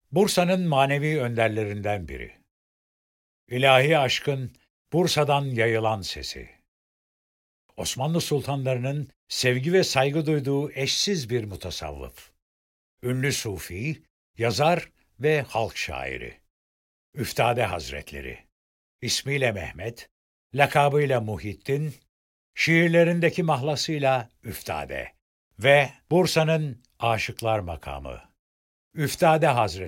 Bursa'nın manevi önderlerinden biri. İlahi aşkın Bursa'dan yayılan sesi. Osmanlı sultanlarının sevgi ve saygı duyduğu eşsiz bir mutasavvıf. Ünlü sufi, yazar ve halk şairi. Üftade Hazretleri. İsmiyle Mehmet, lakabıyla Muhittin, şiirlerindeki mahlasıyla Üftade ve Bursa'nın aşıklar makamı. Üftade Hazretleri